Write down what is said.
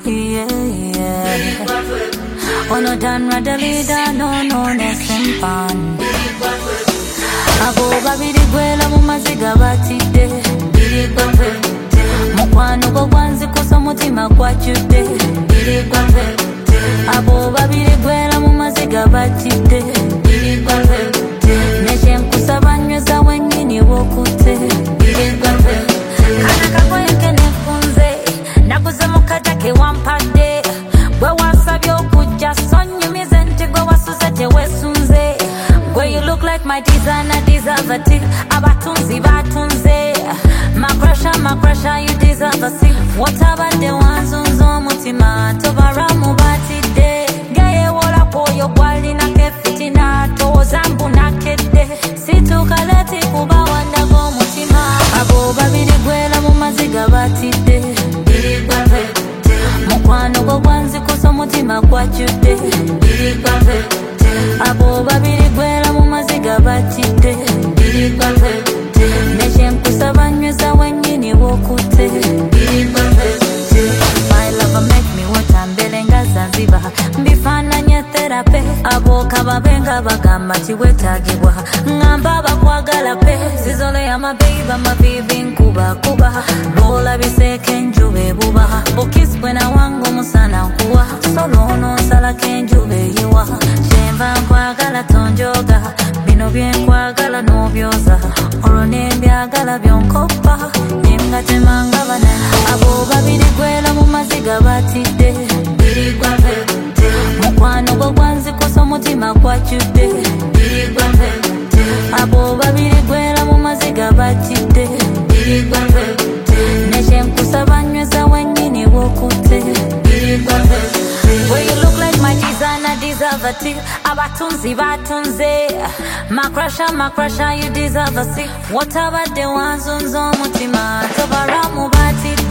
Ono done rather leader, no, nesempan. Abo babiri gwela mu maziga batidde. Mukwano gwo gwanzi kusa mutima gwajjudde. Abo babiri gwela mu maziga batidde. Neshenkusa banyweza wennyini wokutte. Kana kakweke nefunze naguze mukajja ke wampadde. Gwe wasabye okujja sonnyumize nti gwe wasuze teweesunze. Gwe you look like my designer, deserve a tick. Abatunzi batunze. My crusher, you deserve a seat. Watabadde wanzunza omutima tobaramu batidde. Geye wola kwoyo gwalinako efitina towooza mbu nakedde. Situuka leti kuba wandaga omutima. Abo babiri gwera mu maziga batidde. Mukwano gwo gwanzikusa omutima gwajjudde. Abo babiri gwera mu maziga batidde. Neshenkusa banyweza wennyini wokutte. My lover make me wotambele nga Zanzibar. Mbifaananye therapy. Abooka babenga bagamba kiwetaagibwa. Ngamba bakwagala pe. Sizole ya mabibi nkuba. Lwola biseeko enjuba ebuba. Bukisibwe na wangu musana nkuwa. Solo ononsalako enjuba eyiwa. Kyenva nkwagala tonjoga. Bino byenkwagala n'obyoza. Olwo nembyagala byonkopa. Nenga temanga banani. Abo babiri gwera mu maziga batidde. Mukwano gwo gwanzikusa omutima gwajjudde. Abo babiri gwera mu maziga batidde. Neshenkusa banyweza wennyini wokutte. Where you look like my designer, deserve a tick. Abatunzi batunze. My crusher, you deserve a seat. Watabadde wanzunza omutima tobaramu batidde.